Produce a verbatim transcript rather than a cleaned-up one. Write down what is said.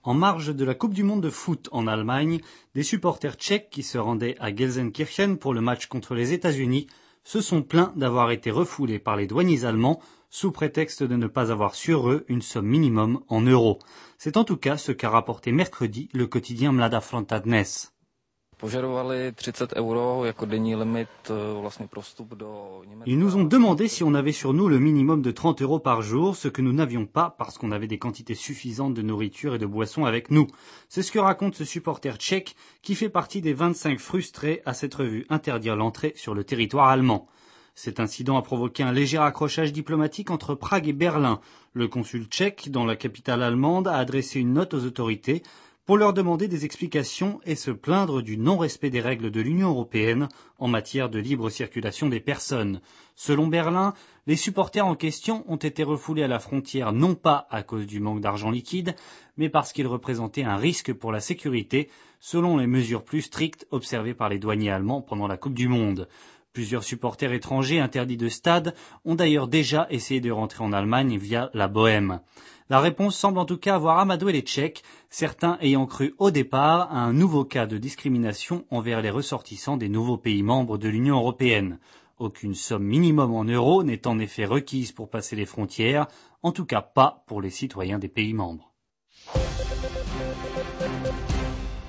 En marge de la Coupe du Monde de foot en Allemagne, des supporters tchèques qui se rendaient à Gelsenkirchen pour le match contre les États-Unis se sont plaints d'avoir été refoulés par les douaniers allemands sous prétexte de ne pas avoir sur eux une somme minimum en euros. C'est en tout cas ce qu'a rapporté mercredi le quotidien Mladá Fronta Dnes. Ils nous ont demandé si on avait sur nous le minimum de trente euros par jour, ce que nous n'avions pas parce qu'on avait des quantités suffisantes de nourriture et de boissons avec nous. C'est ce que raconte ce supporter tchèque qui fait partie des vingt-cinq frustrés à s'être vu interdire l'entrée sur le territoire allemand. Cet incident a provoqué un léger accrochage diplomatique entre Prague et Berlin. Le consul tchèque, dans la capitale allemande, a adressé une note aux autorités pour leur demander des explications et se plaindre du non-respect des règles de l'Union européenne en matière de libre circulation des personnes. Selon Berlin, les supporters en question ont été refoulés à la frontière non pas à cause du manque d'argent liquide, mais parce qu'ils représentaient un risque pour la sécurité, selon les mesures plus strictes observées par les douaniers allemands pendant la Coupe du Monde. Plusieurs supporters étrangers interdits de stade ont d'ailleurs déjà essayé de rentrer en Allemagne via la Bohème. La réponse semble en tout cas avoir amadoué les Tchèques, certains ayant cru au départ à un nouveau cas de discrimination envers les ressortissants des nouveaux pays membres de l'Union européenne. Aucune somme minimum en euros n'est en effet requise pour passer les frontières, en tout cas pas pour les citoyens des pays membres.